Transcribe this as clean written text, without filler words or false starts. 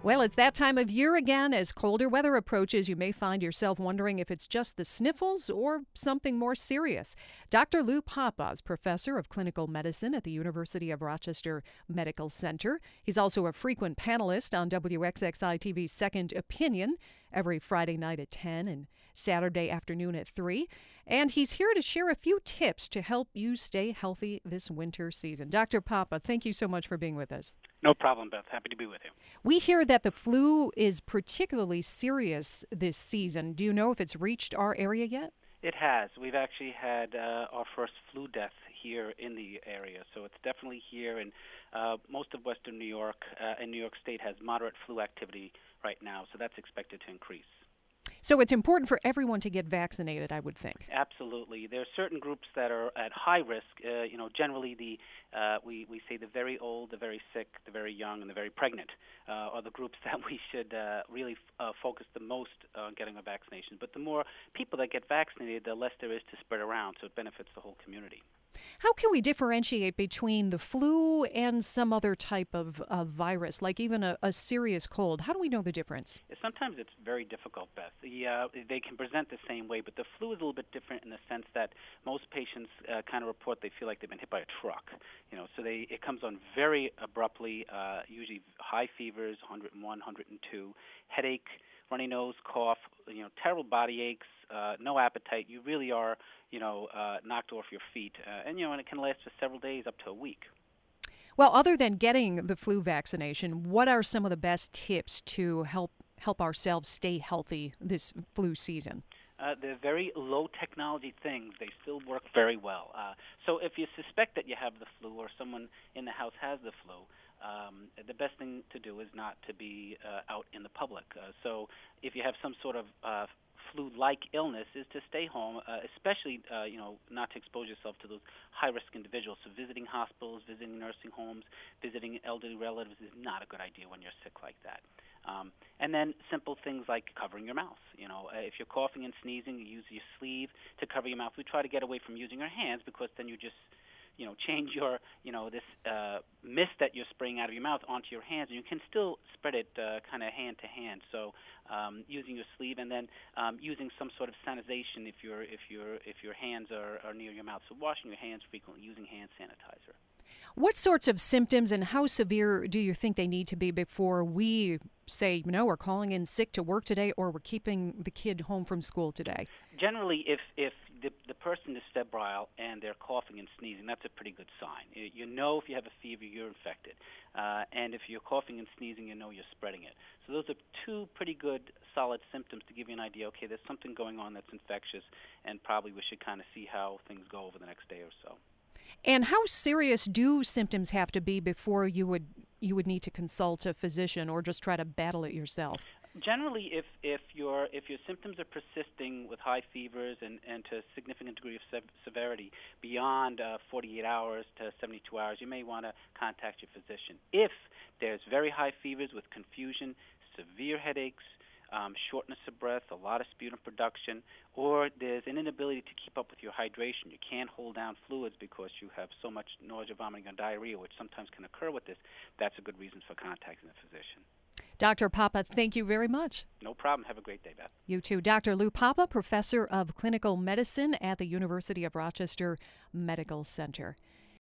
Well, it's that time of year again. As colder weather approaches, you may find yourself wondering if it's just the sniffles or something more serious. Dr. Lou Papa is professor of clinical medicine at the University of Rochester Medical Center. He's also a frequent panelist on WXXI TV's Second Opinion every Friday night at 10 and Saturday afternoon at 3. And he's here to share a few tips to help you stay healthy this winter season. Dr. Papa, thank you so much for being with us. No problem, Beth. Happy to be with you. We hear that the flu is particularly serious this season. Do you know if it's reached our area yet? It has. We've actually had our first flu death here in the area, so it's definitely here. And most of Western New York and New York State has moderate flu activity right now, so that's expected to increase. So it's important for everyone to get vaccinated, I would think. Absolutely. There are certain groups that are at high risk. Generally, we say the very old, the very sick, the very young, and the very pregnant are the groups that we should really focus the most on getting a vaccination. But the more people that get vaccinated, the less there is to spread around, so it benefits the whole community. How can we differentiate between the flu and some other type of virus, like even a serious cold? How do we know the difference? Sometimes it's very difficult, Beth. They can present the same way, but the flu is a little bit different in the sense that most patients kind of report they feel like they've been hit by a truck. So it comes on very abruptly, usually high fevers, 101, 102, headache, runny nose, cough, terrible body aches, no appetite. You really are, knocked off your feet. And it can last for several days, up to a week. Well, other than getting the flu vaccination, what are some of the best tips to help ourselves stay healthy this flu season? They're very low technology things. They still work very well. So if you suspect that you have the flu or someone in the house has the flu, the best thing to do is not to be out in the public. So if you have some sort of flu-like illness, is to stay home, especially not to expose yourself to those high-risk individuals. So visiting hospitals, visiting nursing homes, visiting elderly relatives is not a good idea when you're sick like that. And then simple things like covering your mouth. If you're coughing and sneezing, you use your sleeve to cover your mouth. We try to get away from using our hands because then you just change your, this mist that you're spraying out of your mouth onto your hands, and you can still spread it kind of hand to hand. So using your sleeve, and then using some sort of sanitization if your hands are near your mouth. So washing your hands frequently, using hand sanitizer. What sorts of symptoms and how severe do you think they need to be before we say, we're calling in sick to work today, or we're keeping the kid home from school today? Generally, if the person is febrile and they're coughing and sneezing, that's a pretty good sign. If you have a fever, you're infected. And if you're coughing and sneezing, you're spreading it. So those are two pretty good, solid symptoms to give you an idea, okay, there's something going on that's infectious, and probably we should kind of see how things go over the next day or so. And how serious do symptoms have to be before you would need to consult a physician or just try to battle it yourself? Generally, if your symptoms are persisting with high fevers and to a significant degree of severity beyond 48 hours to 72 hours, you may want to contact your physician. If there's very high fevers with confusion, severe headaches, shortness of breath, a lot of sputum production, or there's an inability to keep up with your hydration. You can't hold down fluids because you have so much nausea, vomiting, and diarrhea, which sometimes can occur with this. That's a good reason for contacting the physician. Dr. Papa, thank you very much. No problem. Have a great day, Beth. You too. Dr. Lou Papa, professor of clinical medicine at the University of Rochester Medical Center.